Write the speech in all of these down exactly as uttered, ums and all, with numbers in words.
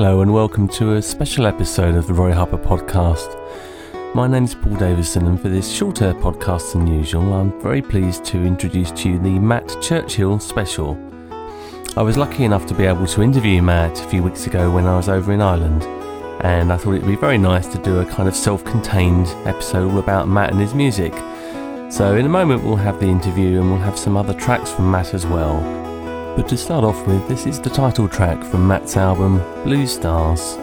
Hello and welcome to a special episode of the Roy Harper podcast. My name is Paul Davison, and for this shorter podcast than usual, I'm very pleased to introduce to you the Matt Churchill special. I was lucky enough to be able to interview Matt a few weeks ago when I was over in Ireland, and I thought it'd be very nice to do a kind of self-contained episode all about Matt and his music. So in a moment we'll have the interview and we'll have some other tracks from Matt as well. But to start off with, this is the title track from Matt's album, Blue Stars.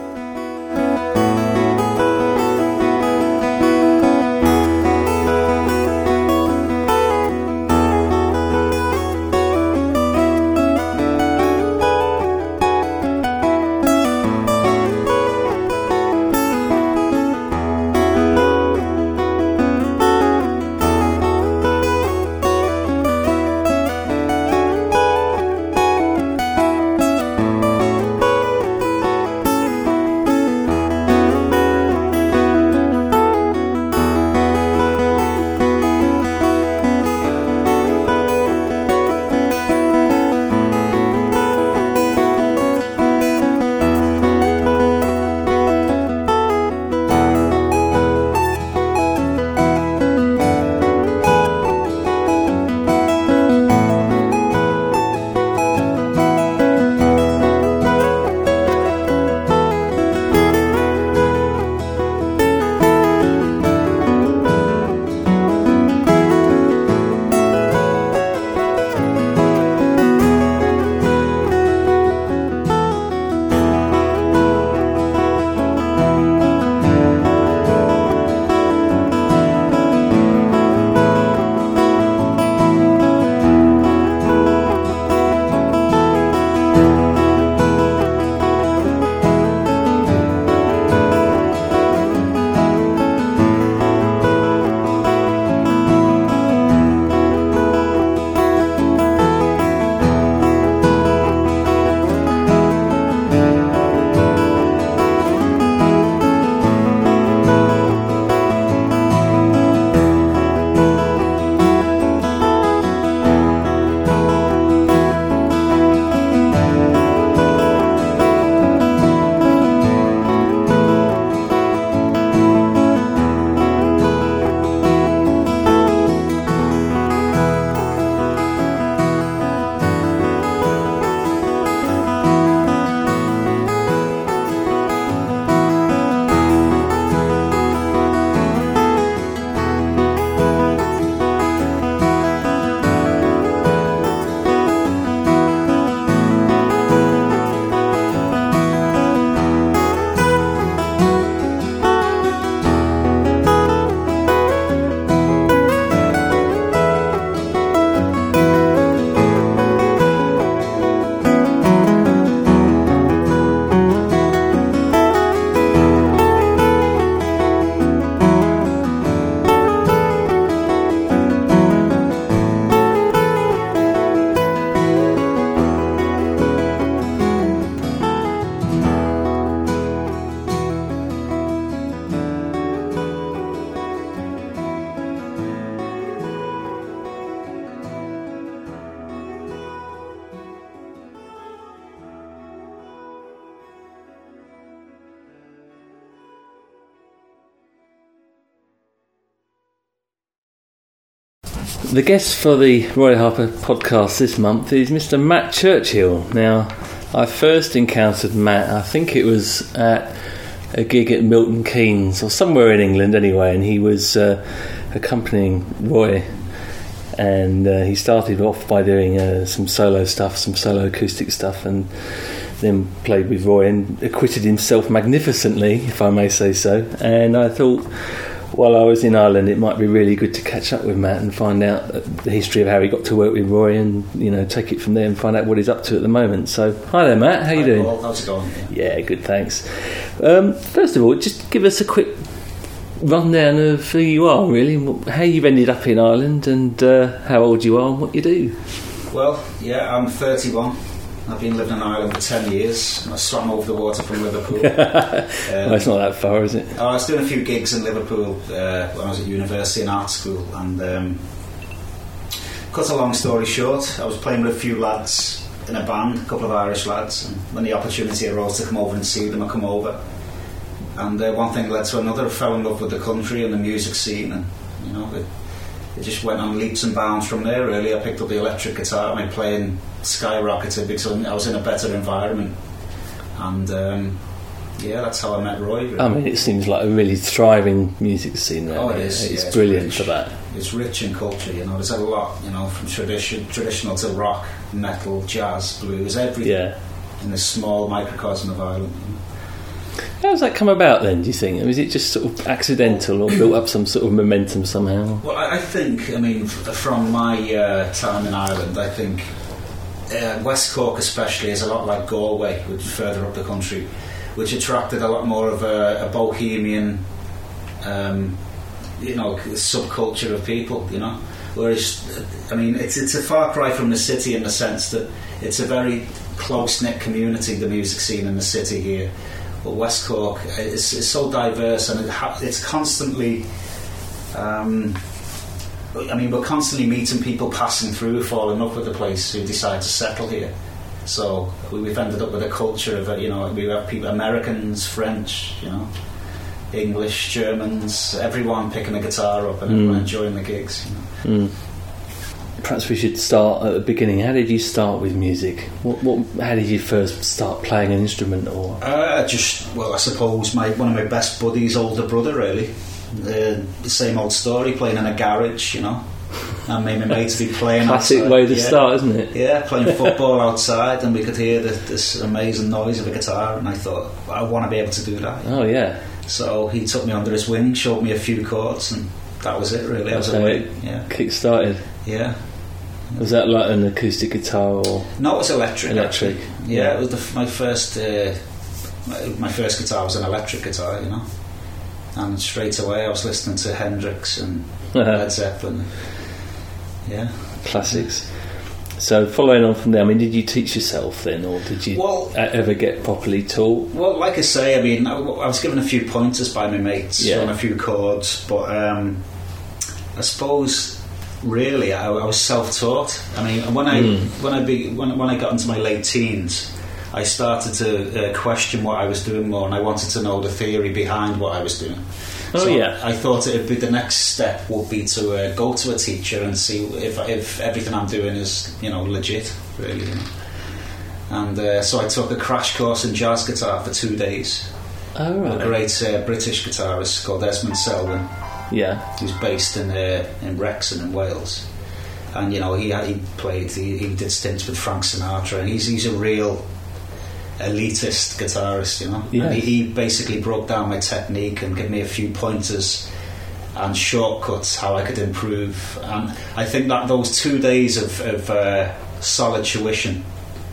The guest for the Roy Harper podcast this month is Mister Matt Churchill. Now, I first encountered Matt, I think it was at a gig at Milton Keynes, or somewhere in England anyway, and he was uh, accompanying Roy, and uh, he started off by doing uh, some solo stuff, some solo acoustic stuff, and then played with Roy and acquitted himself magnificently, if I may say so. And I thought, while I was in Ireland, it might be really good to catch up with Matt and find out the history of how he got to work with Roy, and you know, take it from there and find out what he's up to at the moment. So, hi there, Matt. How hi, you doing? Paul. How's it going? Yeah, good, thanks. Um, first of all, just give us a quick rundown of who you are, really, and how you've ended up in Ireland, and uh, how old you are, and what you do. Well, yeah, I'm thirty-one. I've been living in Ireland for ten years. I swam over the water from Liverpool. um, well, it's not that far, is it? I was doing a few gigs in Liverpool uh, when I was at university and art school, and um, cut a long story short, I was playing with a few lads in a band, a couple of Irish lads, and when the opportunity arose to come over and see them, I come over. And uh, one thing led to another. I fell in love with the country and the music scene, and you know, it, it just went on leaps and bounds from there. Really, I picked up the electric guitar. My playing skyrocketed because I was in a better environment, and um, yeah, that's how I met Roy. Really. I mean, it seems like a really thriving music scene there. Oh, it is. It's yeah, it's brilliant rich. for that. It's rich in culture. You know, there's a lot. You know, from tradition, traditional to rock, metal, jazz, blues, everything Yeah. in this small microcosm of Ireland. You know? How does that come about then, do you think? Is it just sort of accidental or built up some sort of momentum somehow? Well, I I think, I mean, f- from my uh, time in Ireland, I think uh, West Cork especially is a lot like Galway, which is further up the country, which attracted a lot more of a, a bohemian, um, you know, subculture of people, you know. Whereas, I mean, it's it's a far cry from the city in the sense that it's a very close-knit community, the music scene in the city here. But West Cork is, is so diverse, and it ha- it's constantly. Um, I mean, we're constantly meeting people passing through, falling up with the place, who decide to settle here. So we, we've ended up with a culture of, you know, we have people, Americans, French, you know, English, Germans, everyone picking a guitar up and Mm. everyone enjoying the gigs. You know. Mm. Perhaps we should start at the beginning. How did you start with music? What, what, how did you first start playing an instrument? Or Uh, just, well, I suppose my one of my best buddies' older brother, really. Uh, the same old story, playing in a garage, you know. And me and my mates be playing classic outside. way to yeah. start, isn't it? Yeah, playing football outside, and we could hear the, this amazing noise of a guitar, and I thought, I want to be able to do that. Oh yeah. So he took me under his wing, showed me a few chords, and that was it, really. I was That's how away. it Yeah, kick-started. yeah. Was that like an acoustic guitar or No, it was electric. electric? Actually. Yeah, it was the, f- my first. Uh, my, my first guitar was an electric guitar, you know. And straight away, I was listening to Hendrix and Led Zeppelin. Yeah. Classics. So following on from there, I mean, did you teach yourself then, or did you Well- uh, ever get properly taught? Well, like I say, I mean, I, I was given a few pointers by my mates Yeah. on a few chords, but um, I suppose really I, I was self-taught. I mean, when I Mm. when I be, when, when I got into my late teens, I started to uh, question what I was doing more, and I wanted to know the theory behind what I was doing. Oh, so yeah. I thought it'd be the next step would be to uh, go to a teacher and see if if everything I'm doing is, you know, legit, really. You know? And uh, so I took a crash course in jazz guitar for two days. Oh right. A great uh, British guitarist called Esmond Selwyn, Yeah. who's based in uh, in Wrexham in Wales. And you know, he he played, he, he did stints with Frank Sinatra, and he's he's a real elitist guitarist, you know. Yeah. And he, he basically broke down my technique and gave me a few pointers and shortcuts how I could improve. And I think that those two days of, of uh, solid tuition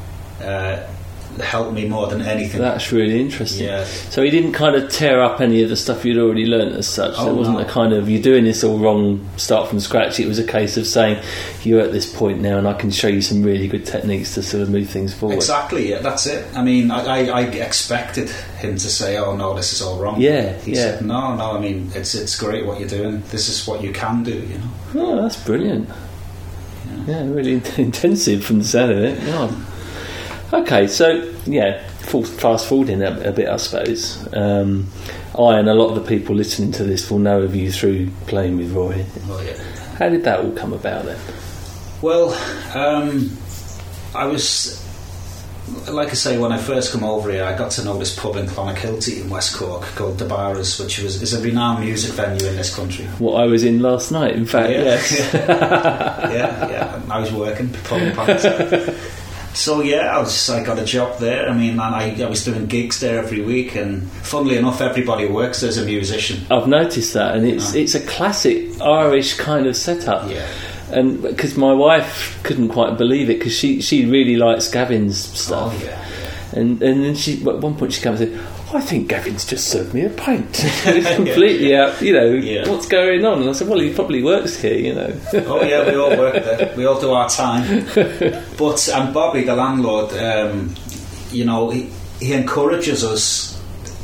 uh, helped me more than anything. That's really interesting. Yeah. So he didn't kind of tear up any of the stuff you'd already learnt as such. Oh, It wasn't no. a kind of, you're doing this all wrong, start from scratch. It was a case of saying, you're at this point now and I can show you some really good techniques to sort of move things forward. Exactly, yeah, that's it. I mean, I, I, I expected him to say, "Oh no, this is all wrong." Yeah, he yeah. said, "No, no. I mean, it's it's great what you're doing. This is what you can do." You know. Oh, that's brilliant. Yeah. Yeah, really in- intensive from the sound of it. Yeah. Okay, so yeah, full- fast forwarding a, a bit, I suppose. Um, I and a lot of the people listening to this will know of you through playing with Roy. Oh yeah. How did that all come about then? Well, um, I was, like I say, when I first come over here, I got to know this pub in Clonakilty in West Cork called The Barras, which was is a renowned music venue in this country. What I was in last night, in fact, Yeah. yes. yeah, yeah. I was working, pulling pants. So yeah, I was. I got a job there. I mean, and I, I was doing gigs there every week, and funnily enough, everybody who works there's a musician. I've noticed that, and it's Yeah. it's a classic Irish kind of setup. Yeah. And because my wife couldn't quite believe it, because she, she really likes Gavin's stuff. Oh yeah. And and then she at one point she comes and said, oh, I think Gavin's just served me a pint. It's completely out, you know, Yeah. what's going on? And I said, well, he probably works here, you know. Oh yeah, we all work there. We all do our time. But and Bobby, the landlord, um, you know, he he encourages us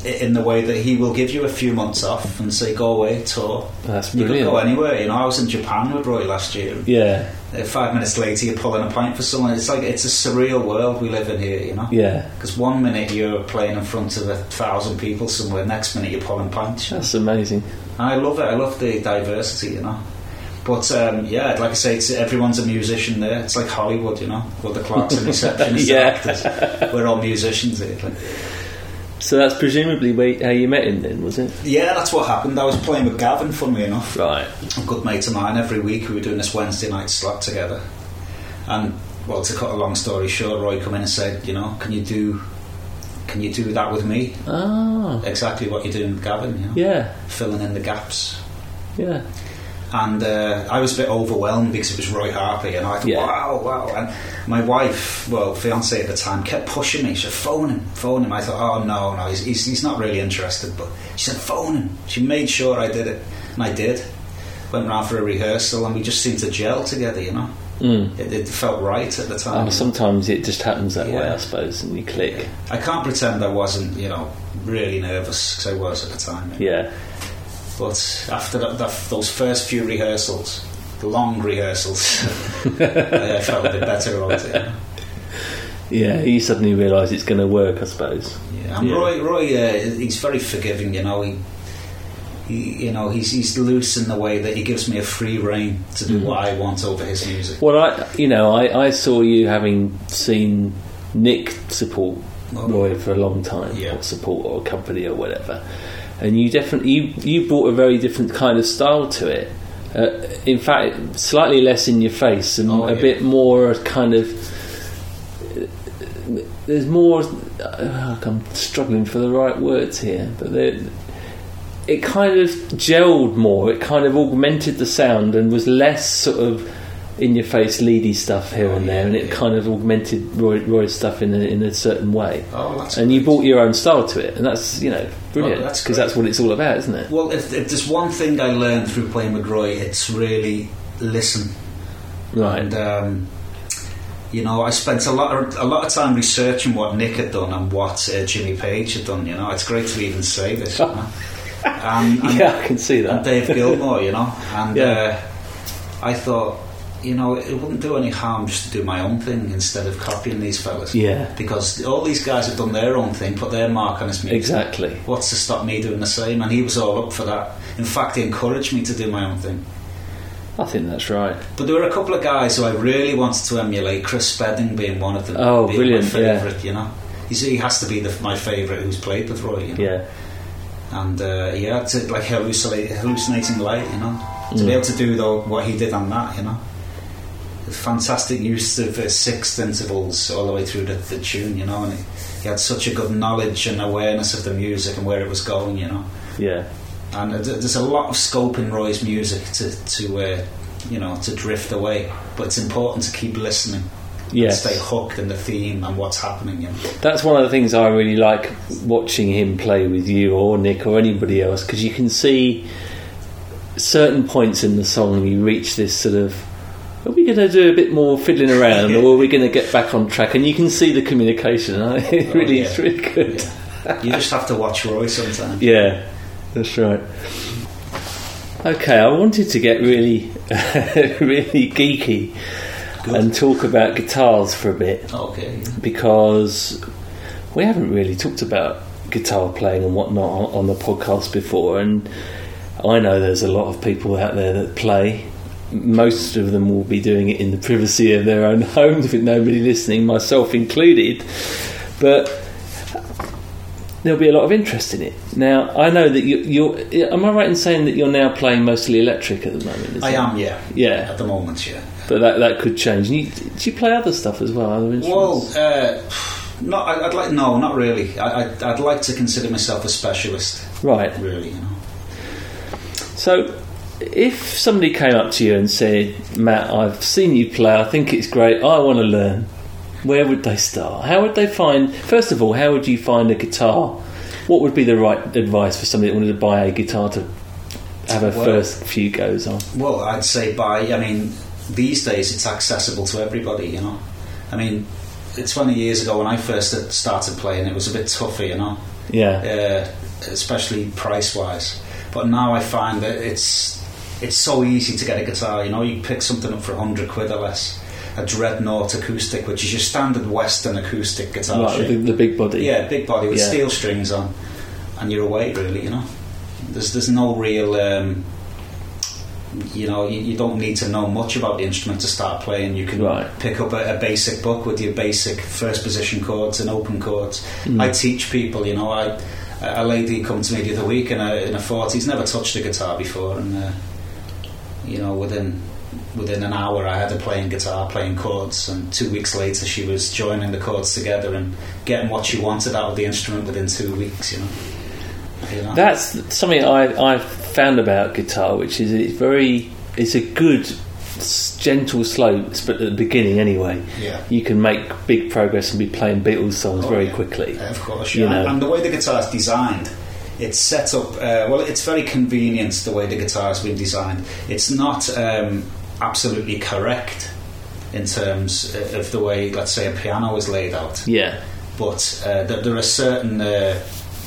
in the way that he will give you a few months off and say, go away, tour. That's you brilliant. could go anywhere. You know, I was in Japan with Roy last year. Yeah. Uh, five minutes later, you're pulling a pint for someone. It's like it's a surreal world we live in here. You know. Yeah. Because one minute you're playing in front of a thousand people somewhere, next minute you're pulling pints. That's amazing. And I love it. I love the diversity. You know. But um, yeah, like I say, it's, everyone's a musician there. It's like Hollywood, you know, with the clerks and receptionists yeah. and actors. We're all musicians here. Like. So that's presumably where, how you met him then, was it? Yeah, that's what happened. I was playing with Gavin, funnily enough. Right. A good mate of mine. Every week we were doing this Wednesday night slot together. And, well, to cut a long story short, Roy come in and said, you know, can you do can you do that with me? Ah. Exactly what you're doing with Gavin, you know? Yeah. Filling in the gaps. Yeah. And uh, I was a bit overwhelmed because it was Roy Harper, and I thought, yeah. wow, wow. And my wife, well, fiancée at the time, kept pushing me. She said, phone him, phone him. I thought, oh, no, no, he's, he's, he's not really interested. But she said, phone him. She made sure I did it. And I did. Went round for a rehearsal, and we just seemed to gel together, you know. Mm. It, it felt right at the time. Oh, sometimes it just happens that yeah. way, I suppose, and you click. Yeah. I can't pretend I wasn't, you know, really nervous, because I was at the time. Yeah. But after that, that, those first few rehearsals, the long rehearsals, I felt a bit better about it. You know? Yeah, you suddenly realise it's going to work, I suppose. Yeah, and yeah. Roy, Roy, uh, he's very forgiving. You know, he, he, you know, he's he's loose in the way that he gives me a free rein to do mm. what I want over his music. Well, I, you know, I, I saw you having seen Nick support oh. Roy for a long time, yeah. or support or company or whatever. And you definitely you, you brought a very different kind of style to it. Uh, in fact, slightly less in your face and oh, a yeah. bit more kind of. There's more. Uh, I'm struggling for the right words here, but there, it kind of gelled more. It kind of augmented the sound and was less sort of in your face, leady stuff here oh, and there, yeah, and it yeah. kind of augmented Roy, Roy's stuff in a, in a certain way. Oh, that's and great. You brought your own style to it, and that's you know brilliant because well, that's, that's what it's all about, isn't it? Well, if, if there's one thing I learned through playing with Roy, it's really listen. Right. And um, you know, I spent a lot of, a lot of time researching what Nick had done and what uh, Jimmy Page had done. You know, it's great to even say this. You know? and, and, yeah, I can see that. And Dave Gilmour, you know, and yeah. uh, I thought, you know, it wouldn't do any harm just to do my own thing instead of copying these fellas. Yeah. Because all these guys have done their own thing, put their mark on his music. Exactly. What's to stop me doing the same? And he was all up for that. In fact, he encouraged me to do my own thing. I think that's right. But there were a couple of guys who I really wanted to emulate, Chris Spedding being one of them. Oh, being brilliant, my favourite, yeah. you know. He's, he has to be the, my favourite who's played with Roy, you know. Yeah. And, uh, yeah, to, like hallucinate, hallucinating light, you know. To mm. be able to do though, what he did on that, you know. Fantastic use of uh, sixth intervals all the way through the, the tune, you know, and he, he had such a good knowledge and awareness of the music and where it was going, you know. Yeah. And uh, there's a lot of scope in Roy's music to, to uh, you know, to drift away, but it's important to keep listening. Yes. And stay hooked in the theme and what's happening. You know? That's one of the things I really like watching him play with you or Nick or anybody else, because you can see certain points in the song you reach this sort of, are we going to do a bit more fiddling around or are we going to get back on track? And you can see the communication. It really, oh, yeah. It's really good. Yeah. You just have to watch Roy sometimes. Yeah, that's right. Okay, I wanted to get really, really geeky good. And talk about guitars for a bit. Okay. Because we haven't really talked about guitar playing and whatnot on the podcast before, and I know there's a lot of people out there that play. Most of them will be doing it in the privacy of their own homes with nobody listening, myself included, but there'll be a lot of interest in it. Now, I know that you, you're am I right in saying that you're now playing mostly electric at the moment? I am, yeah. Yeah. At the moment, yeah. But that that could change. You, do you play other stuff as well, other instruments? Well, uh, not, I'd like, no, not really. I, I'd, I'd like to consider myself a specialist. Right. Really, you know. So, if somebody came up to you and said, Matt, I've seen you play, I think it's great, I want to learn, where would they start? How would they find, first of all, how would you find a guitar? What would be the right advice for somebody that wanted to buy a guitar to have a well, first few goes on? Well, I'd say buy, I mean, these days it's accessible to everybody, you know. I mean, twenty years ago when I first started playing, it was a bit tougher, you know. Yeah. Uh, especially price-wise. But now I find that it's it's so easy to get a guitar. You know, you pick something up for a hundred quid or less. A Dreadnought acoustic, which is your standard Western acoustic guitar. Like the, the big body. Yeah, big body with yeah. steel strings on, and you're away. Really, you know. There's there's no real. Um, you know, you, you don't need to know much about the instrument to start playing. You can right. pick up a, a basic book with your basic first position chords and open chords. Mm. I teach people. You know, I a lady come to me the other week in her in her forties, never touched a guitar before, and uh, you know, within. Within an hour I had her playing guitar, playing chords, and two weeks later she was joining the chords together and getting what she wanted out of the instrument within two weeks, you know. You know? That's something I, I found about guitar, which is it's very, it's a good gentle slopes, but at the beginning anyway, yeah. you can make big progress and be playing Beatles songs oh, very yeah. quickly. Yeah, of course, you yeah. know. And, and the way the guitar is designed, it's set up, uh, well, it's very convenient the way the guitar has been designed. It's not um, absolutely correct in terms of the way, let's say, a piano is laid out. Yeah. But uh, there, there are certain, uh,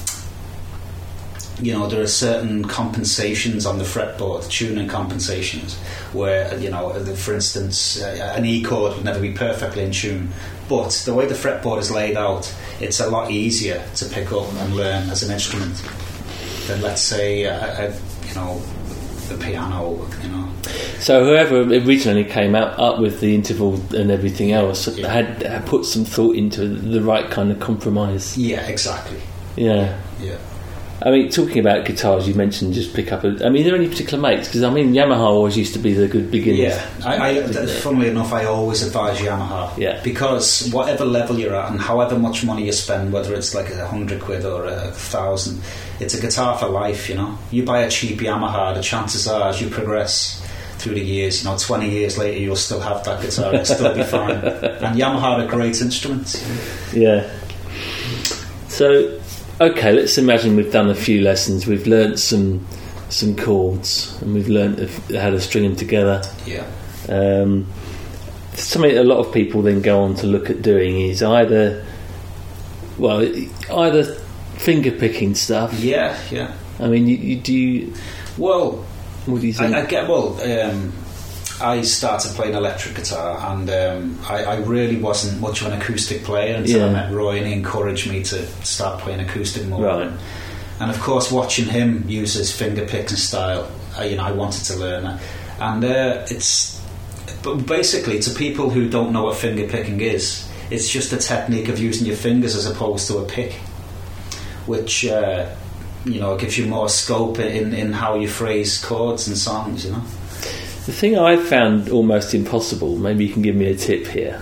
you know, there are certain compensations on the fretboard, tuning compensations, where, you know, for instance, uh, an E chord would never be perfectly in tune. But the way the fretboard is laid out, it's a lot easier to pick up and learn as an instrument than, let's say, a, a, you know, the piano, you know. So whoever originally came out up with the interval and everything else yeah. had, had put some thought into the right kind of compromise. Yeah, exactly. Yeah. Yeah. I mean, talking about guitars, you mentioned just pick up a... I mean, are there any particular makes? Because, I mean, Yamaha always used to be the good beginners. Yeah. I, I, funnily enough, I always advise Yamaha. Yeah. Because whatever level you're at and however much money you spend, whether it's like a hundred quid or a thousand, it's a guitar for life, you know. You buy a cheap Yamaha, the chances are, as you progress through the years, you know, twenty years later, you'll still have that guitar, it'll still be fine. And Yamaha are great instruments. Yeah. So... Okay, let's imagine we've done a few lessons. We've learnt some some chords, and we've learnt how to string them together. Yeah. Um, something a lot of people then go on to look at doing is either, well, either finger picking stuff. Yeah, yeah. I mean, you, you do. You, well, what do you think? I, I get well. Um, I started playing electric guitar, and um, I, I really wasn't much of an acoustic player until yeah. I met Roy, and he encouraged me to start playing acoustic more. Right. And of course, watching him use his finger picking style, I, you know, I wanted to learn it. And uh, it's, but basically, to people who don't know what finger picking is, it's just a technique of using your fingers as opposed to a pick, which uh, you know gives you more scope in in how you phrase chords and songs, you know. The thing I found almost impossible, maybe you can give me a tip here,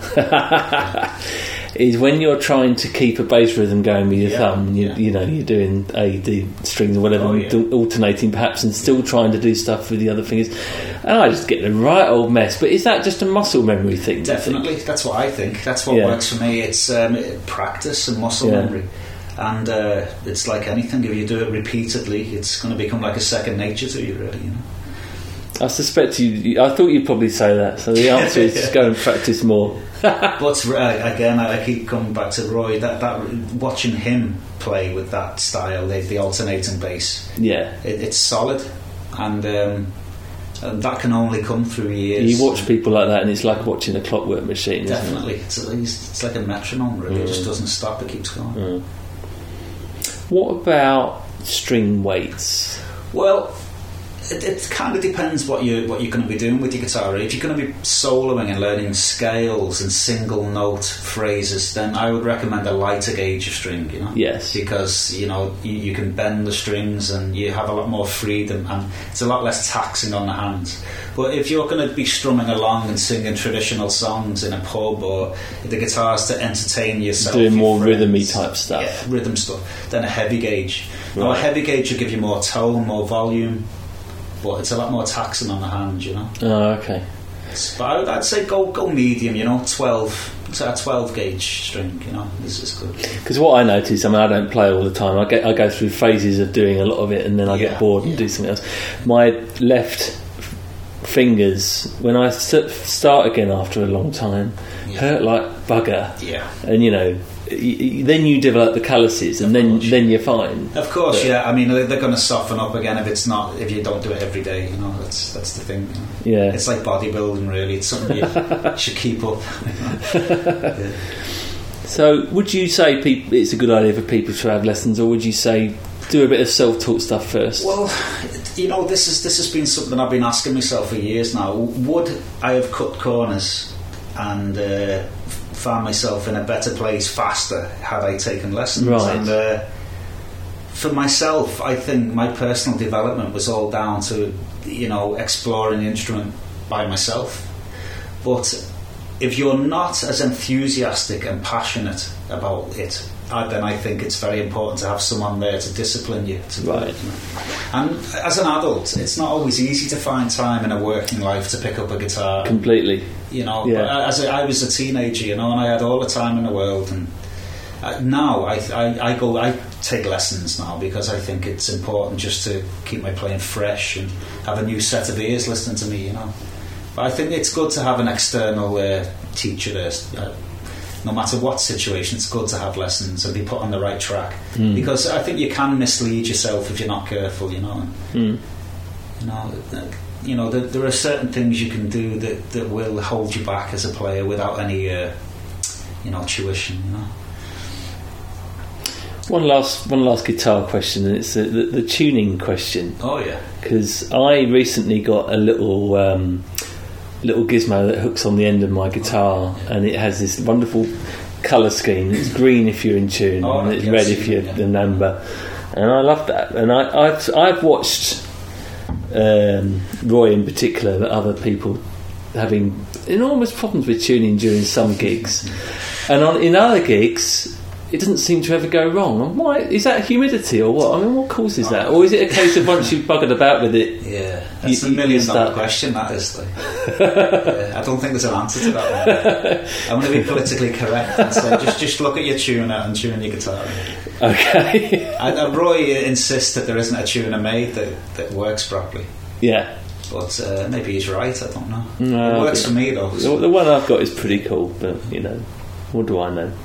is when you're trying to keep a bass rhythm going with your yeah, thumb, you, yeah. you know, you're doing A, D strings or whatever, oh, yeah. alternating perhaps, and still trying to do stuff with the other fingers. And I just get a right old mess. But is that just a muscle memory thing? Definitely, that's what I think. That's what yeah. works for me. It's um, practice and muscle yeah. memory. And uh, it's like anything, if you do it repeatedly, it's going to become like a second nature to you, really, you know. I suspect you. I thought you'd probably say that. So the answer is just go and practice more. But uh, again, I keep coming back to Roy. That that watching him play with that style, the, the alternating bass, yeah, it, it's solid, and, um, and that can only come through years. You watch people like that, and it's like watching a clockwork machine. Definitely, isn't it? it's, it's like a metronome. Really, mm. It just doesn't stop; it keeps going. Mm. What about string weights? Well. It, it kind of depends what you what you're going to be doing with your guitar. If you're going to be soloing and learning scales and single note phrases, then I would recommend a lighter gauge of string. You know, yes, because you know you, you can bend the strings and you have a lot more freedom, and it's a lot less taxing on the hands. But if you're going to be strumming along and singing traditional songs in a pub, or the guitar's to entertain yourself, doing more friends, rhythmy type stuff, yeah, rhythm stuff, then a heavy gauge. Right. Now a heavy gauge will give you more tone, more volume. But it's a lot more taxing on the hand, you know. Oh, okay. But I would, I'd say go go medium, you know, twelve. So a twelve gauge string, you know, is is good. Because what I notice, I mean, I don't play all the time. I get I go through phases of doing a lot of it, and then I yeah, get bored and yeah. do something else. My left fingers, when I st- start again after a long time, yeah. hurt like bugger. Yeah. And, you know, y- y- then you develop the calluses, and Of then course. then you're fine. Of course, But- yeah. I mean, they're, they're going to soften up again if it's not if you don't do it every day. You know, that's that's the thing. You know? Yeah. It's like bodybuilding, really. It's something you should keep up. Yeah. So, would you say peop it's a good idea for people to have lessons, or would you say do a bit of self-taught stuff first? Well, you know, this is this has been something I've been asking myself for years now. Would I have cut corners and uh, found myself in a better place faster had I taken lessons? Right. And uh, for myself, I think my personal development was all down to, you know, exploring the instrument by myself. But if you're not as enthusiastic and passionate about it, I, then I think it's very important to have someone there to discipline you. To, Right. you know. And as an adult, it's not always easy to find time in a working life to pick up a guitar. Completely. You know, Yeah. but as a, I was a teenager, you know, and I had all the time in the world. And uh, now I, I, I go, I take lessons now because I think it's important just to keep my playing fresh and have a new set of ears listening to me. You know, but I think it's good to have an external uh, teacher there. Uh, no matter what situation, it's good to have lessons and be put on the right track. Mm. Because I think you can mislead yourself if you're not careful. You know. Mm. You know, uh, you know, there, there are certain things you can do that, that will hold you back as a player without any, uh, you know, tuition. You know. One last, one last guitar question, and it's the, the, the tuning question. Oh yeah. Because I recently got a little um, little gizmo that hooks on the end of my guitar, and it has this wonderful colour scheme. It's green if you're in tune, Oh, and it's yes, red if you're yeah. the number. And I love that. And I, I've I've watched um, Roy in particular, but other people having enormous problems with tuning during some gigs, and on in other gigs it doesn't seem to ever go wrong. And why is that? Humidity or what? I mean, what causes that? Or is it a case of once you've buggered about with it? Yeah, that's You- a million you dollar start- question. That is. Like, yeah, I don't think there's an answer to that one. I'm going to be politically correct and say just just look at your tuner and tune your guitar. Okay. I, uh, Roy insists that there isn't a tuner made that, that works properly. Yeah. But uh, maybe he's right, I don't know. No, it works I for me though. The, the one I've got is pretty cool, but you know, what do I know?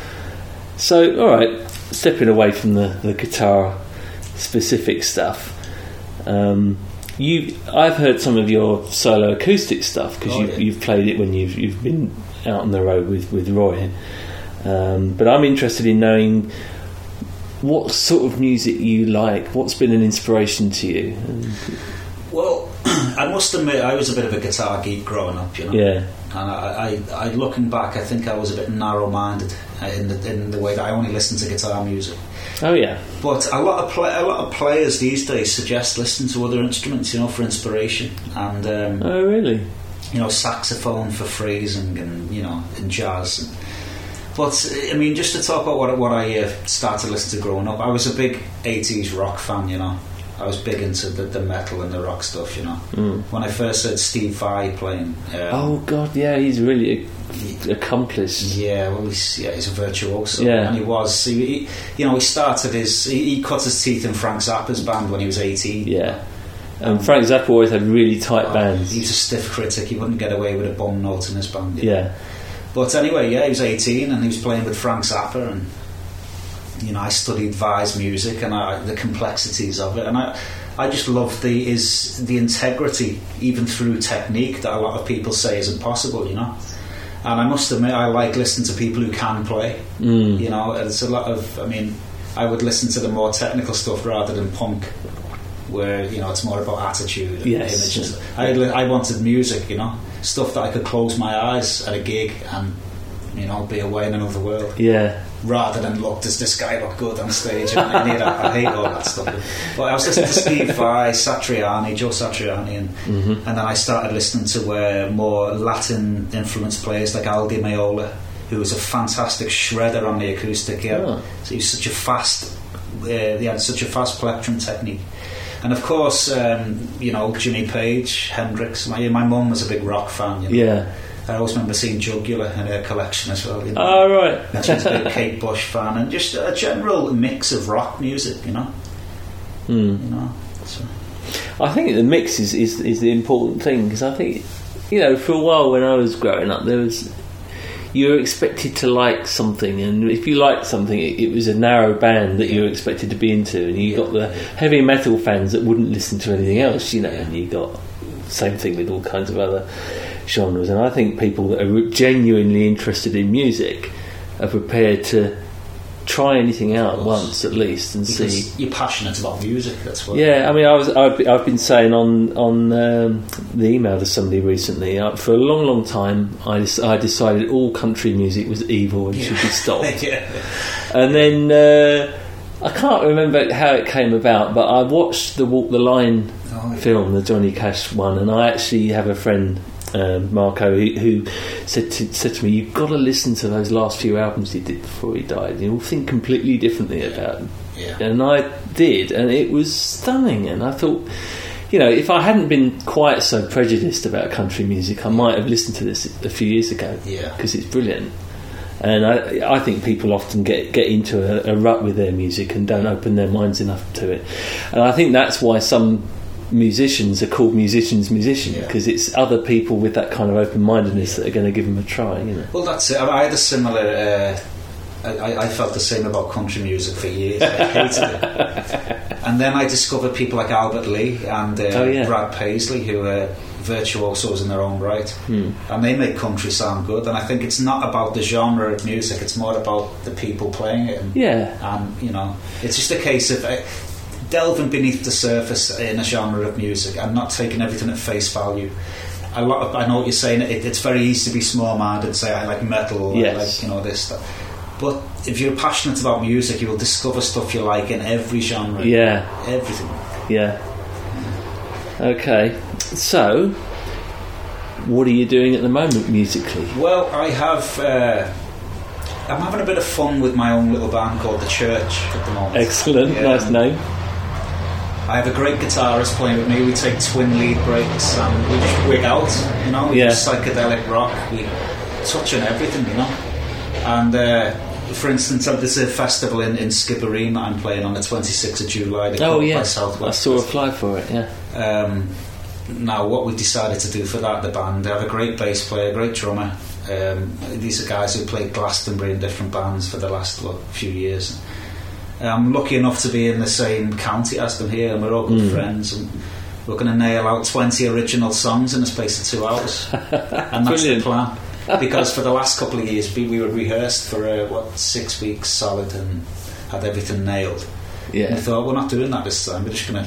So, all right, stepping away from the, the guitar specific stuff. Um, you, I've heard some of your solo acoustic stuff because Oh, you've, yeah. you've played it when you've you've been out on the road with with Roy. Um, but I'm interested in knowing what sort of music you like. What's been an inspiration to you? And, Well, I must admit, I was a bit of a guitar geek growing up, you know. yeah. And I, I, I, looking back, I think I was a bit narrow-minded in the, in the way that I only listened to guitar music. Oh yeah. But a lot of play, a lot of players these days suggest listening to other instruments, you know, for inspiration. And um, Oh really? you know, saxophone for phrasing, and you know, and jazz. And, but I mean, just to talk about what what I uh, started listening to growing up, I was a big eighties rock fan, you know. I was big into the, the metal and the rock stuff, you know. Mm. When I first heard Steve Vai playing, um, Oh god, yeah, he's really accomplished. yeah, well, he's yeah, he's a virtuoso, Yeah. and he was. He, he, you know, he started his he, he cut his teeth in Frank Zappa's band when he was eighteen. Yeah. And Frank Zappa always had really tight Oh, bands. He was a stiff critic. He wouldn't get away with a bum note in his band. you know. Yeah. But anyway, yeah, he was eighteen and he was playing with Frank Zappa, and you know, I studied Vai's music and I, the complexities of it, and I, I just loved the is the integrity, even through technique, that a lot of people say is impossible, you know. And I must admit, I like listening to people who can play. Mm. You know, it's a lot of. I mean, I would listen to the more technical stuff rather than punk, where you know it's more about attitude and Yes. images. I I wanted music, you know, stuff that I could close my eyes at a gig and you know be away in another world, Yeah. rather than look, does this guy look good on stage? And any of that, I hate all that stuff. But I was listening to Steve Vai, Satriani, Joe Satriani, and Mm-hmm. and then I started listening to uh, more Latin influenced players like Al Di Meola, who was a fantastic shredder on the acoustic. He, had, Oh. so he was such a fast, uh, he had such a fast plectrum technique. And of course, um, you know, Jimmy Page, Hendrix. My my mum was a big rock fan. You know? Yeah. I always remember seeing Jugular in her collection as well. You know? Oh right. And she was a big Kate Bush fan, and just a general mix of rock music, you know. Mm. You know. So. I think the mix is, is, is the important thing, because I think, you know, for a while when I was growing up, there was you were expected to like something, and if you liked something, it, it was a narrow band that you were expected to be into, and you Yeah. got the heavy metal fans that wouldn't listen to anything else, you know, Yeah. and you got same thing with all kinds of other genres. And I think people that are genuinely interested in music are prepared to try anything out once at least and because see. you're passionate about music. That's what. Yeah, I mean, I was I've been, I've been saying on on um, the email to somebody recently. Uh, for a long, long time, I des- I decided all country music was evil and should be stopped. yeah. And then uh, I can't remember how it came about, but I watched the Walk the Line Oh, yeah. film, the Johnny Cash one, and I actually have a friend, um, Marco, who, who said to, said to me, "You've got to listen to those last few albums he did before he died. You'll think completely differently about them." Yeah. And I did, and it was stunning. And I thought, you know, if I hadn't been quite so prejudiced about country music, I might have listened to this a few years ago. Yeah. Because it's brilliant. And I, I think people often get get into a, a rut with their music and don't open their minds enough to it. And I think that's why some musicians are called musicians musicians, Yeah. because it's other people with that kind of open-mindedness that are going to give them a try, you know. Well, that's it. I had a similar. Uh, I, I felt the same about country music for years. I hated it. And then I discovered people like Albert Lee and uh, Oh, yeah. Brad Paisley, who are virtuosos in their own right, Hmm. and they make country sound good. And I think it's not about the genre of music; it's more about the people playing it. And, Yeah. and you know, it's just a case of uh, delving beneath the surface in a genre of music and not taking everything at face value. A lot of, I know what you're saying. It, it's very easy to be small-minded and say I like metal or Yes. I like, you know, this stuff. But if you're passionate about music, you will discover stuff you like in every genre. Yeah. Everything. Yeah. Okay. So, what are you doing at the moment musically? Well, I have. Uh, I'm having a bit of fun with my own little band called The Church at the moment. Excellent. Yeah. Nice name. I have a great guitarist playing with me. We take twin lead breaks and we just wig out, you know. We Yeah. do psychedelic rock. We touch on everything, you know. And uh, for instance, uh, there's a festival in, in Skibbereen that I'm playing on the twenty-sixth of July. They Oh call it yeah, by I Southwest. saw a fly for it. Yeah. Um, now, what we decided to do for that, the band, they have a great bass player, great drummer. Um, these are guys who played Glastonbury in different bands for the last what, few years. I'm lucky enough to be in the same county as them here, and we're all good Mm. friends. And we're going to nail out twenty original songs in the space of two hours, and that's Brilliant. the plan. Because for the last couple of years, we, we were rehearsed for uh, what six weeks solid and had everything nailed. And Yeah. I thought, we're not doing that this time. We're just going to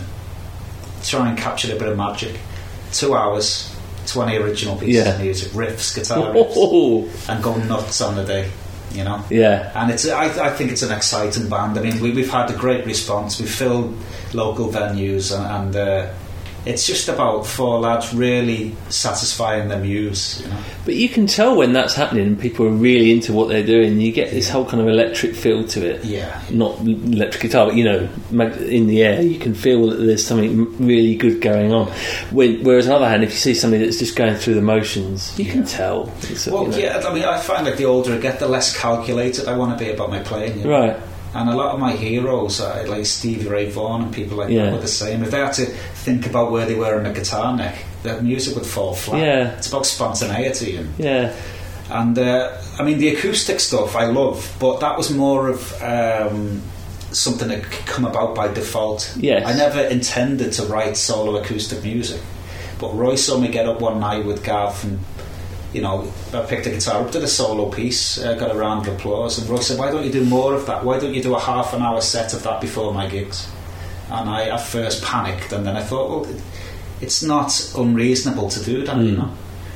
try and capture a bit of magic. Two hours, twenty original pieces Yeah. of music, riffs, guitar riffs, Oh, and go nuts on the day. You know. yeah. And it's, I, I think it's an exciting band. I mean, we, we've had a great response. We've filled local venues, and, and uh, it's just about four lads really satisfying their muse. You know? But you can tell when that's happening and people are really into what they're doing. You get this whole kind of electric feel to it. Yeah. Not electric guitar, but you know, mag- in the air, you can feel that there's something really good going on. When, whereas on the other hand, if you see somebody that's just going through the motions, you can tell. It's, Well, you know. yeah. I mean, I find like the older I get, the less calculated I want to be about my playing. You know? Right. And a lot of my heroes, uh, like Stevie Ray Vaughan and people like Yeah. that, were the same. If they had to think about where they were in a guitar neck, their music would fall flat. Yeah. It's about spontaneity and. Yeah. And uh, I mean, the acoustic stuff I love, but that was more of um, something that could come about by default. Yes. I never intended to write solo acoustic music, but Roy saw me get up one night with Gav, and you know, I picked a guitar up, did a solo piece, uh, got a round of applause, and Roy said, "Why don't you do more of that? Why don't you do a half an hour set of that before my gigs?" And I at first panicked, and then I thought, well, it's not unreasonable to do that, Mm. you know.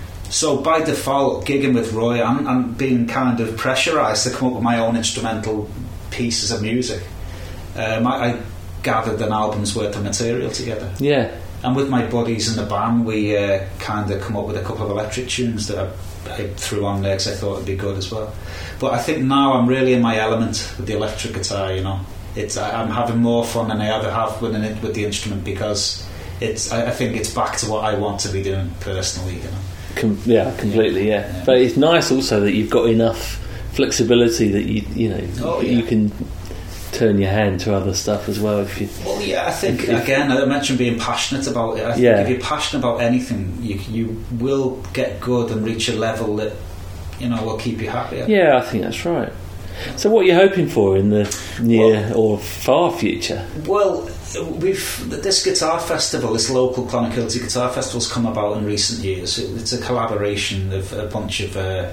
So by default, gigging with Roy and, and being kind of pressurised to come up with my own instrumental pieces of music, um, I, I gathered an album's worth of material together. Yeah. And with my buddies in the band, we uh, kind of come up with a couple of electric tunes that I, I threw on there because I thought it'd be good as well. But I think now I'm really in my element with the electric guitar, you know. It's I, I'm having more fun than I ever have with, an, with the instrument because it's. I, I think it's back to what I want to be doing personally, you know. Com- yeah, completely. Yeah. Yeah. But it's nice also that you've got enough flexibility that you you know Oh, yeah. you can turn your hand to other stuff as well if you. Well, yeah, I think, If- again, I mentioned being passionate about it. I think Yeah. if you're passionate about anything, you, you will get good and reach a level that you know, will keep you happy. Yeah, I think that's right. So what are you hoping for in the near well, or far future? Well, we've this guitar festival, this local Clonakilty Guitar Festival's come about in recent years. It's a collaboration of a bunch of uh,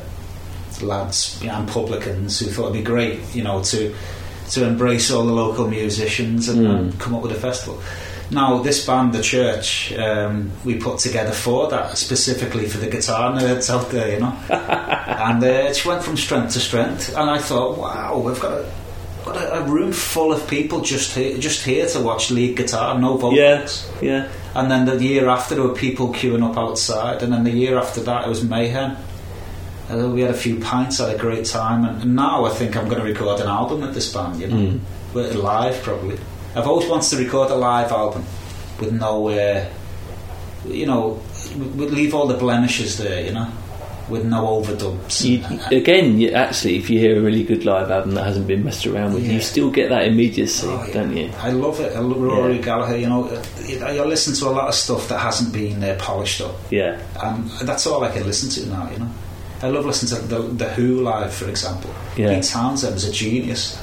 lads, you know, and publicans who thought it'd be great, you know, to to embrace all the local musicians and, mm. and come up with a festival. Now, this band, The Church, um, we put together for that, specifically for the guitar nerds out there, you know. And uh, it went from strength to strength. And I thought, wow, we've got a, got a, a room full of people just here, just here to watch lead guitar, no vocals. Yeah, yeah. And then the year after, there were people queuing up outside. And then the year after that, it was mayhem. Uh, we had a few pints, had a great time. And, and now I think I'm going to record an album with this band, you know. Mm. We're live, probably. I've always wanted to record a live album with no, uh, you know, we'd leave all the blemishes there, you know, with no overdubs. You, again, you, actually, if you hear a really good live album that hasn't been messed around with, yeah. you still get that immediacy, oh, yeah. don't you? I love it. I love Rory yeah. Gallagher, you know, I listen to a lot of stuff that hasn't been uh, polished up. Yeah. And that's all I can listen to now, you know. I love listening to the, the Who live, for example. Yeah. Pete Townsend was a genius.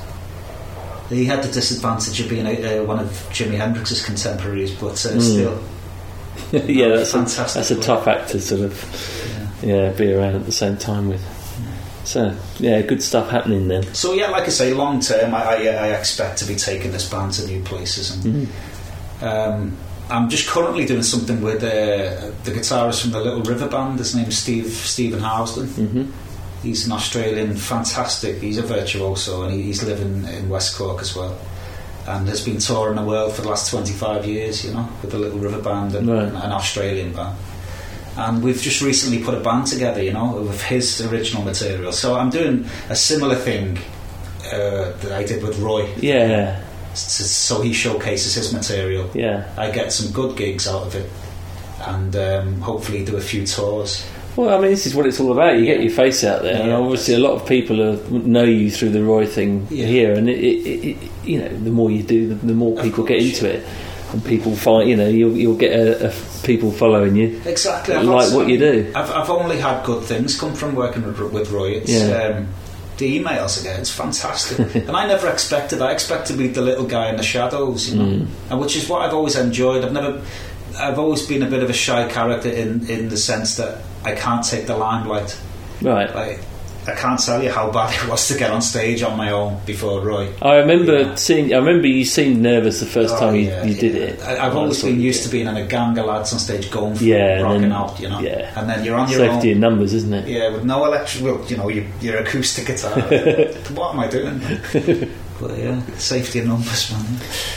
He had the disadvantage of being a, uh, one of Jimi Hendrix's contemporaries, but uh, mm. still, yeah, that's fantastic. A, that's a tough act to sort of, yeah. yeah, be around at the same time with. Yeah. So, yeah, good stuff happening then. So, yeah, like I say, long term, I, I, I expect to be taking this band to new places, and mm. um, I'm just currently doing something with uh, the guitarist from the Little River Band. His name's Steve Stephen Houslin. Mm-hmm. He's an Australian, fantastic. He's a virtuoso, and he's living in West Cork as well, and has been touring the world for the last twenty-five years. You know, with the Little River Band and right. an Australian band. And we've just recently put a band together, you know, with his original material. So I'm doing a similar thing uh, that I did with Roy. Yeah. So he showcases his material. Yeah. I get some good gigs out of it, and um, hopefully do a few tours. Well, I mean, this is what it's all about. You get your face out there, yeah, and obviously a lot of people are, know you through the Roy thing yeah. here. And it, it, it, you know, the more you do, the, the more people get into it, and people find, you know, you'll, you'll get a, a people following you. Exactly, like also, what you do. I've, I've only had good things come from working with, with Roy. It's, yeah. um, the emails again, it's fantastic. And I never expected. I expected to be the little guy in the shadows, you know, mm. and which is what I've always enjoyed. I've never. I've always been a bit of a shy character in, in the sense that I can't take the limelight. Right. Like, I can't tell you how bad it was to get on stage on my own before Roy. I remember yeah. seeing. I remember you seemed nervous the first oh, time you, yeah, you yeah. did it. I, I've always been used to being in a gang of lads on stage, going for yeah, it, rocking then, out, you know. Yeah. And then you're on your Safety own. Safety in numbers, isn't it? Yeah, with no electric. Well, you know, you, your acoustic guitar. What am I doing? But yeah, safety in numbers, man.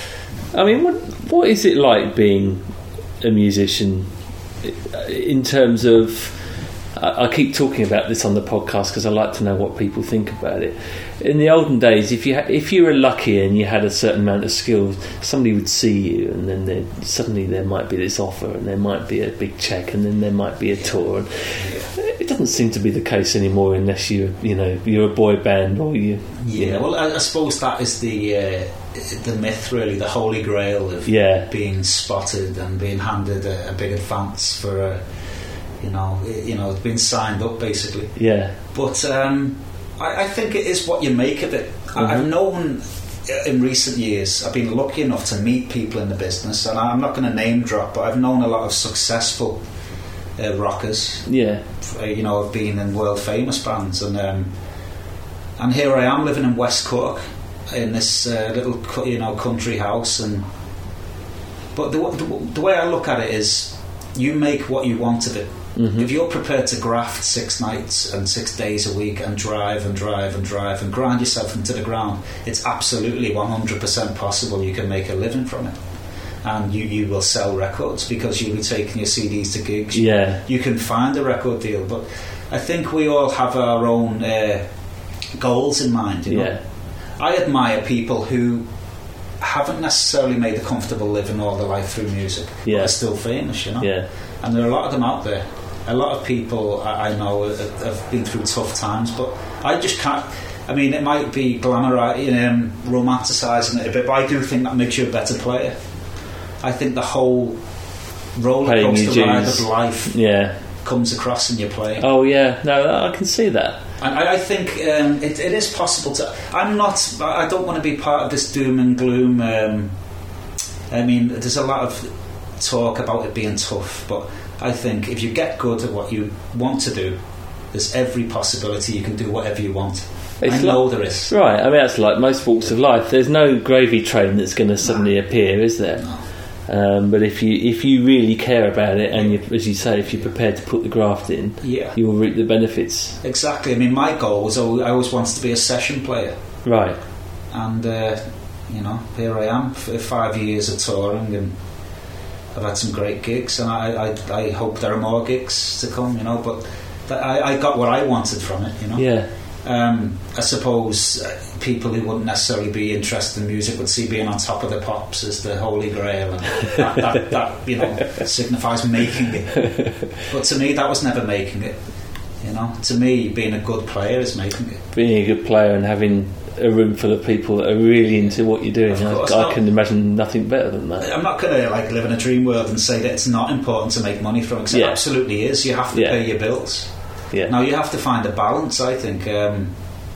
I mean, what what is it like being a musician in terms of? I keep talking about this on the podcast because I like to know what people think about it. In the olden days, if you ha- if you were lucky and you had a certain amount of skills, somebody would see you, and then there, suddenly there might be this offer, and there might be a big check, and then there might be a tour. And it doesn't seem to be the case anymore, unless you you know you're a boy band or you. Yeah, you know. Well, I, I suppose that is the uh, the myth, really, the holy grail of yeah. being spotted and being handed a, a big advance for a. You know, you know, it's been signed up basically. Yeah. But um, I, I think it is what you make of it. Mm-hmm. I've known in recent years, I've been lucky enough to meet people in the business, and I'm not going to name drop, but I've known a lot of successful uh, rockers. Yeah. You know, I've been in world famous bands, and um, and here I am living in West Cork in this uh, little, you know, country house, and but the, the the way I look at it is, you make what you want of it. Mm-hmm. If you're prepared to graft six nights and six days a week and drive and drive and drive and grind yourself into the ground, it's absolutely one hundred percent possible you can make a living from it. And you, you will sell records because you'll be taking your C Ds to gigs. Yeah. You can find a record deal. But I think we all have our own uh, goals in mind. You know? Yeah. I admire people who haven't necessarily made a comfortable living all their life through music, yeah. but are still famous, you know. Yeah. And there are a lot of them out there. A lot of people I know have been through tough times, but I just can't. I mean, it might be glamour, you know, um, romanticising it a bit, but I do think that makes you a better player. I think the whole roller coaster ride of life yeah. comes across in your playing. Oh yeah, no, I can see that. And I, I think um, it, it is possible to. I'm not. I don't want to be part of this doom and gloom. Um, I mean, there's a lot of talk about it being tough, but I think if you get good at what you want to do, there's every possibility you can do whatever you want. It's I know like, there is. Right, I mean, that's like most walks of life. There's no gravy train that's going to suddenly no. appear, is there? No. Um, but if you if you really care about it, and you, as you say, if you're prepared to put the graft in, yeah. you will reap the benefits. Exactly. I mean, my goal was always, I always wanted to be a session player. Right. And, uh, you know, here I am, for five years of touring, and I've had some great gigs, and I, I, I hope there are more gigs to come, you know, but th- I, I got what I wanted from it, you know. Yeah. Um, I suppose uh, people who wouldn't necessarily be interested in music would see being on top of the pops as the holy grail, and that, that, that you know signifies making it. But to me, that was never making it. You know, to me, being a good player is making it. Being a good player and having a room full of people that are really into what you're doing, I, I can imagine nothing better than that. I'm not going to like live in a dream world and say that it's not important to make money from it. 'Cause it yeah. absolutely is. You have to yeah. pay your bills. Yeah. Now you have to find a balance. I think um,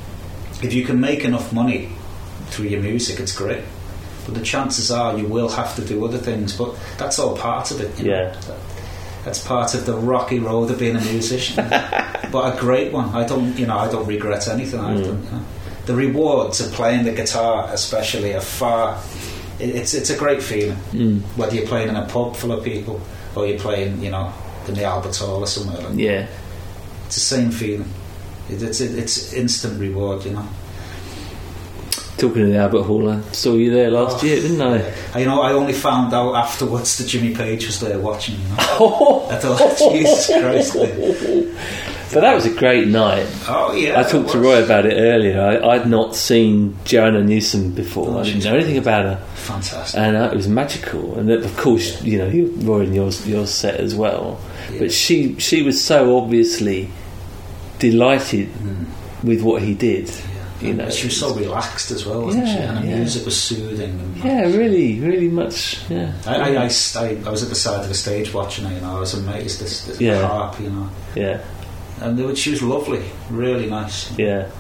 if you can make enough money through your music, it's great. But the chances are you will have to do other things. But that's all part of it. You know? Yeah. That, that's part of the rocky road of being a musician. But a great one. I don't, you know, I don't regret anything I've mm. done. You know? The rewards of playing the guitar, especially, are far. It, it's it's a great feeling. Mm. Whether you're playing in a pub full of people or you're playing, you know, in the Albert Hall or somewhere like that. Yeah. It's the same feeling. It, it's it, it's instant reward, you know. Talking of the Albert Hall, I saw you there last oh, year, didn't I? Yeah. You know, I only found out afterwards that Jimmy Page was there watching. You know? I thought, Jesus Christ. But that was a great night. Oh yeah. I talked to Roy about it earlier. I, I'd not seen Joanna Newsom before. Oh, I didn't know anything about her. Fantastic. And uh, it was magical. And of course, you know, you Roy in your your set as well. Yeah. But she she was so obviously delighted mm. with what he did. Yeah. You know, she was so relaxed as well, wasn't yeah, she? And the yeah. music was soothing. And yeah, really, really much. Yeah. I, I, I, I, I was at the side of the stage watching her. You know, I was amazed. This, this yeah. harp, you know. Yeah. And they, she was lovely, really nice. Yeah.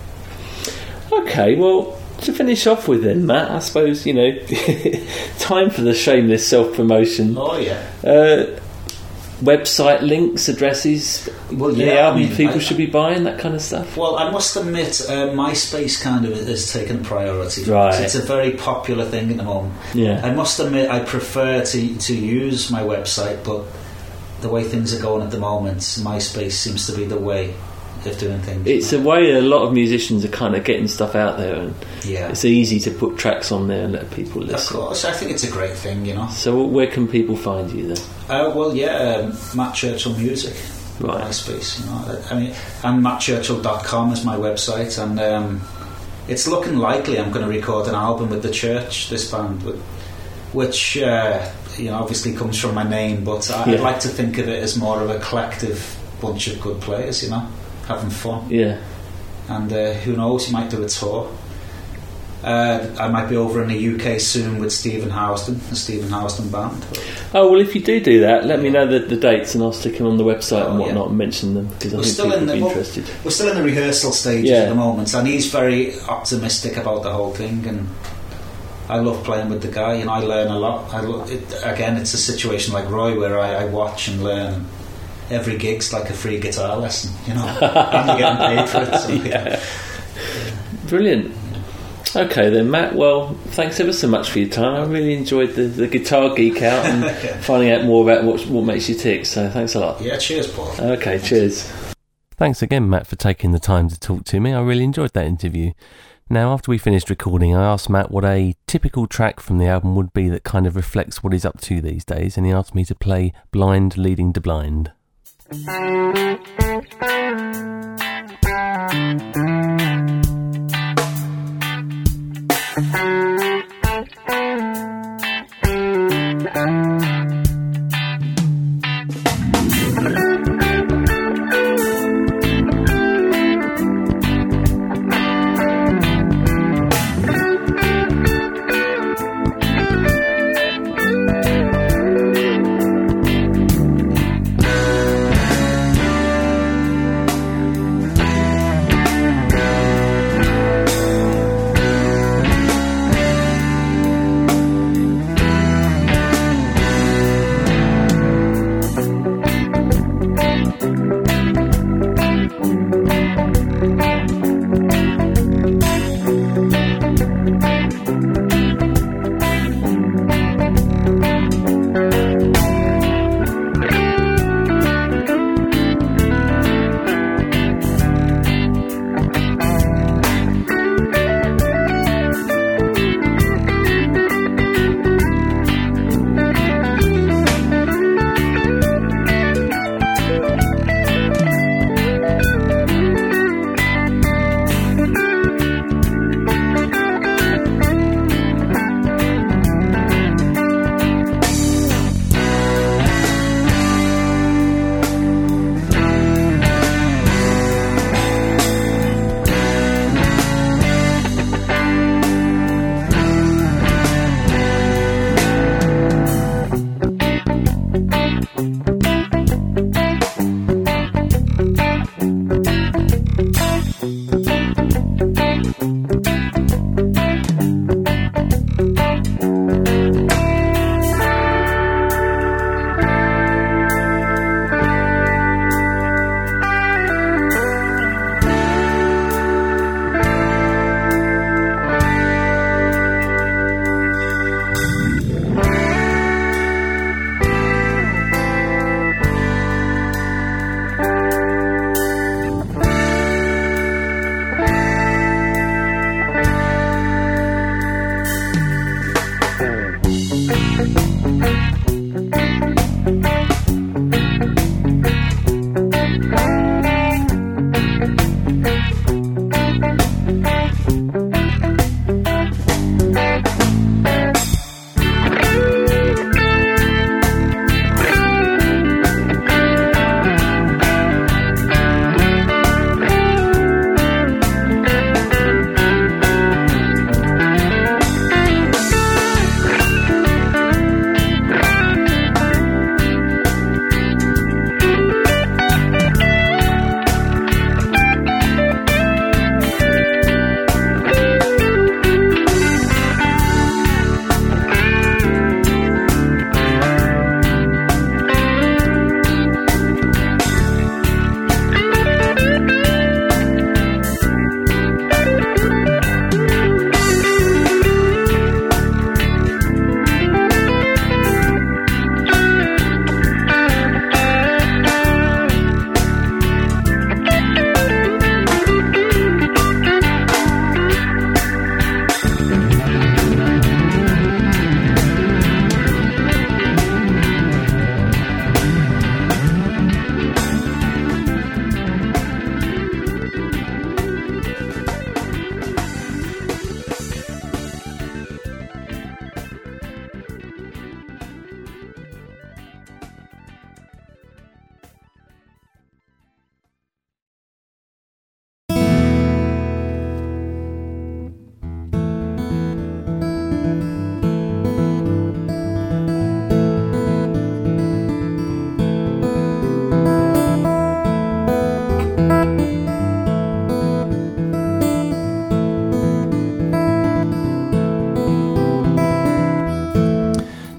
Okay, well, to finish off with then, Matt, I suppose, you know, time for the shameless self-promotion. Oh, yeah. Uh, website links, addresses, well, yeah, the album I mean, people I, should be buying, that kind of stuff. Well, I must admit, uh, MySpace kind of has taken priority. Right. It's a very popular thing at the moment. Yeah. I must admit, I prefer to, to use my website, but the way things are going at the moment, MySpace seems to be the way of doing things. It's a way a lot of musicians are kind of getting stuff out there, and yeah. it's easy to put tracks on there and let people listen. Of course, I think it's a great thing, you know. So where can people find you then? Uh, well, yeah, um, Matt Churchill Music, right. MySpace, you know. I mean, and matt churchill dot com is my website, and um, it's looking likely I'm going to record an album with The Church, this band, which... Uh, you know, obviously comes from my name, but I'd yeah. like to think of it as more of a collective bunch of good players, you know, having fun. Yeah. And uh, who knows, you might do a tour. Uh, I might be over in the U K soon with Stephen Houston, the Stephen Houston Band. Oh, well, if you do do that, let me know the, the dates and I'll stick them on the website oh, and whatnot yeah. and mention them, because I we're think still people in the, would be well, interested. We're still in the rehearsal stages yeah. at the moment, and he's very optimistic about the whole thing, and I love playing with the guy, and I learn a lot. I lo- it, again, it's a situation like Roy where I, I watch and learn. Every gig's like a free guitar lesson, you know, and you're getting paid for it. So, yeah. yeah. Brilliant. Okay then, Matt, well, thanks ever so much for your time. I really enjoyed the, the guitar geek out and yeah. finding out more about what, what makes you tick, so thanks a lot. Yeah, cheers, Paul. Okay, cheers. Thanks again, Matt, for taking the time to talk to me. I really enjoyed that interview. Now, after we finished recording, I asked Matt what a typical track from the album would be that kind of reflects what he's up to these days, and he asked me to play Blind Leading to Blind.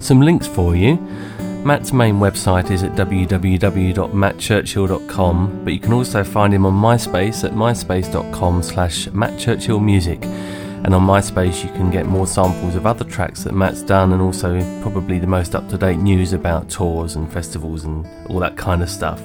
some links for you. Matt's main website is at w w w dot matt churchill dot com, but you can also find him on MySpace at myspace dot com slash matt churchill music. And on MySpace you can get more samples of other tracks that Matt's done, and also probably the most up-to-date news about tours and festivals and all that kind of stuff.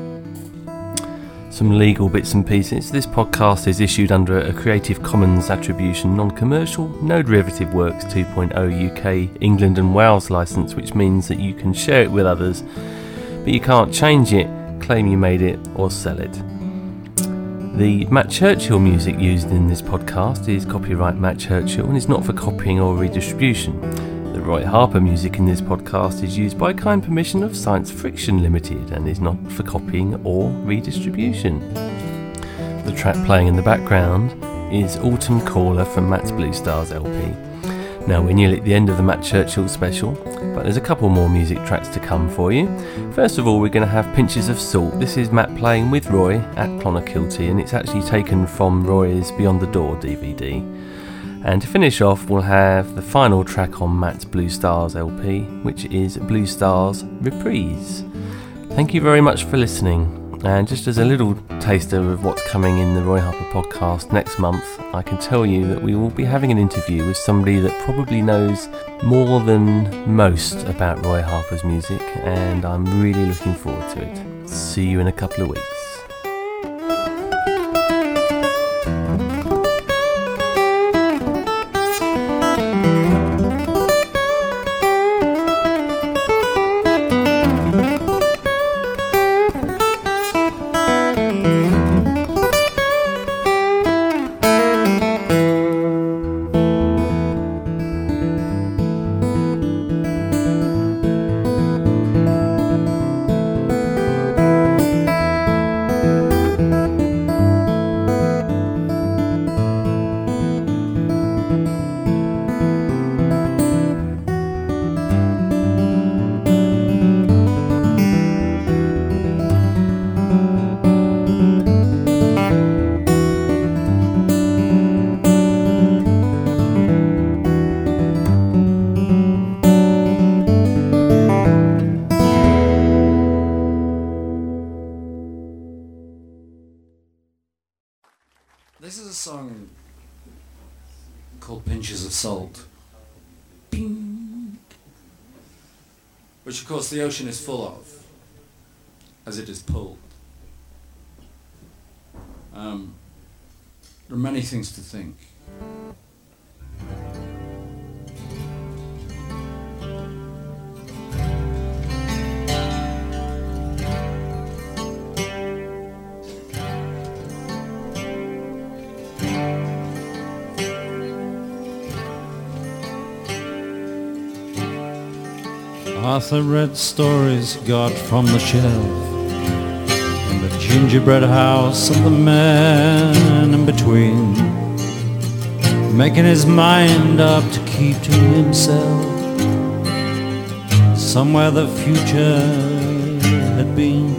Some legal bits and pieces. This podcast is issued under a Creative Commons Attribution Non-Commercial No Derivative Works two point oh U K England and Wales licence, which means that you can share it with others, but you can't change it, claim you made it, or sell it. The Matt Churchill music used in this podcast is copyright Matt Churchill and is not for copying or redistribution. The Roy Harper music in this podcast is used by kind permission of Science Friction Limited and is not for copying or redistribution. The track playing in the background is Autumn Caller from Matt's Blue Stars L P. Now we're nearly at the end of the Matt Churchill special, but there's a couple more music tracks to come for you. First of all, we're going to have Pinches of Salt. This is Matt playing with Roy at Clonakilty, and it's actually taken from Roy's Beyond the Door D V D. And to finish off, we'll have the final track on Matt's Blue Stars L P, which is Blue Stars Reprise. Thank you very much for listening. And just as a little taster of what's coming in the Roy Harper podcast next month, I can tell you that we will be having an interview with somebody that probably knows more than most about Roy Harper's music, and I'm really looking forward to it. See you in a couple of weeks. This is a song called Pinches of Salt. Bing. Which of course the ocean is full of, as it is pulled. Um, there are many things to think. Arthur read stories got from the shelf in the gingerbread house of the man in between, making his mind up to keep to himself somewhere the future had been.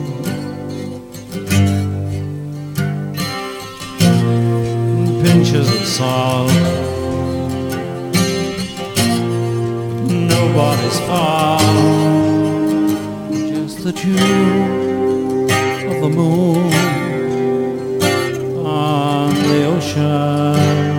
Pinches of salt, nobody's fault, just the dew of the moon on the ocean.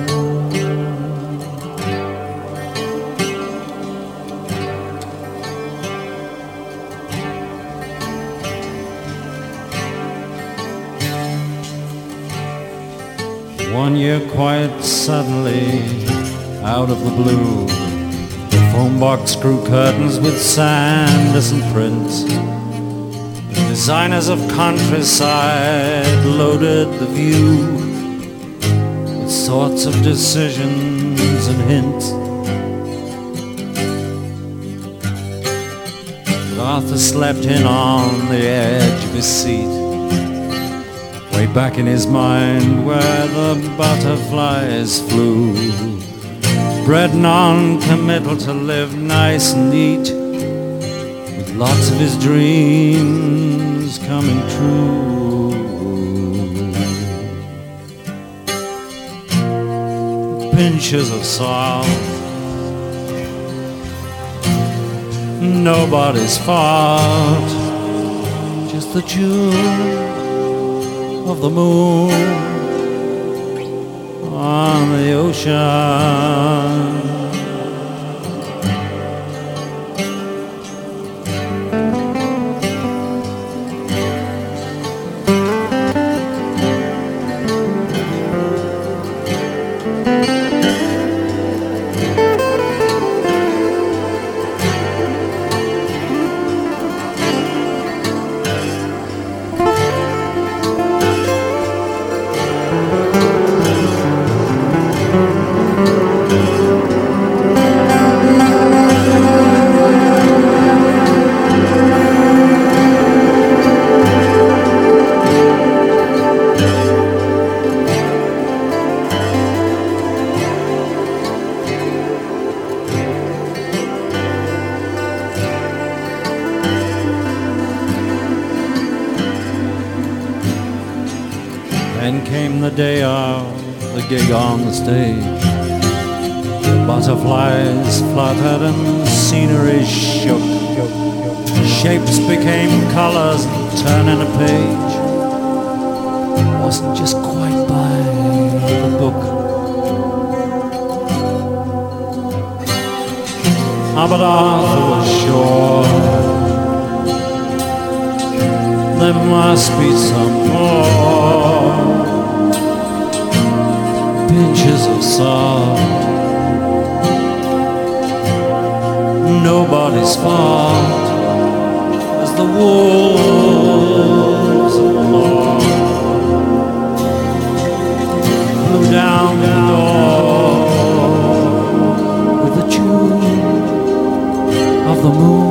One year quite suddenly, out of the blue, the foam box screw curtains with Sanderson prints. The designers of countryside loaded the view with sorts of decisions and hints. But Arthur slept in on the edge of his seat, way back in his mind where the butterflies flew. Bred non-committal to live nice and neat, with lots of his dreams coming true. Pinches of salt, nobody's fault. Just the tune of the moon on the ocean. Then came the day of the gig on the stage. Butterflies fluttered and scenery shook. Shapes became colours and turning a page. Wasn't just quite by the book. Ah, but Arthur was sure there must be some more pinches of salt. Nobody's fault as the wolves of law blew down the door with the tune of the moon.